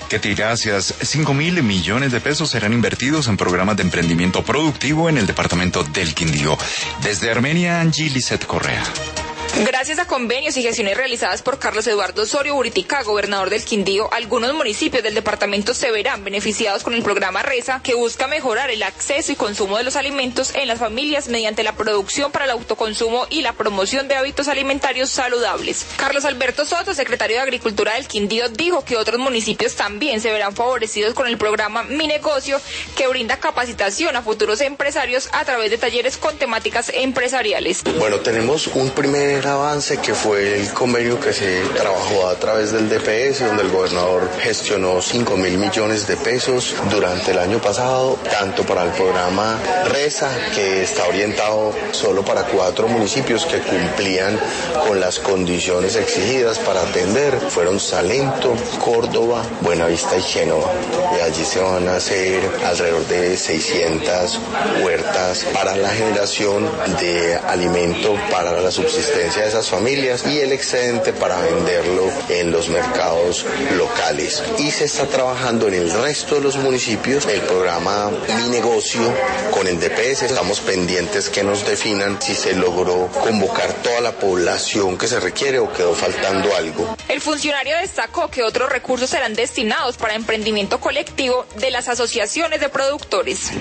Ketty, gracias. 5.000 millones de pesos serán invertidos en programas de emprendimiento productivo en el departamento del Quindío. Desde Armenia, Angie Lisset Correa. Gracias a convenios y gestiones realizadas por Carlos Eduardo Osorio Buritica, gobernador del Quindío, algunos municipios del departamento se verán beneficiados con el programa RESA, que busca mejorar el acceso y consumo de los alimentos en las familias mediante la producción para el autoconsumo y la promoción de hábitos alimentarios saludables. Carlos Alberto Soto, secretario de Agricultura del Quindío, dijo que otros municipios también se verán favorecidos con el programa Mi Negocio, que brinda capacitación a futuros empresarios a través de talleres con temáticas empresariales. Bueno, tenemos un primer avance que fue el convenio que se trabajó a través del DPS, donde el gobernador gestionó 5.000 millones de pesos durante el año pasado, tanto para el programa RESA, que está orientado solo para 4 municipios que cumplían con las condiciones exigidas para atender. Fueron Salento, Córdoba, Buenavista y Génova. Y allí se van a hacer alrededor de 600 huertas para la generación de alimento para la subsistencia de esas familias y el excedente para venderlo en los mercados locales. Y se está trabajando en el resto de los municipios el programa Mi Negocio con el DPS. Estamos pendientes que nos definan si se logró convocar toda la población que se requiere o quedó faltando algo. El funcionario destacó que otros recursos serán destinados para emprendimiento colectivo de las asociaciones de productores.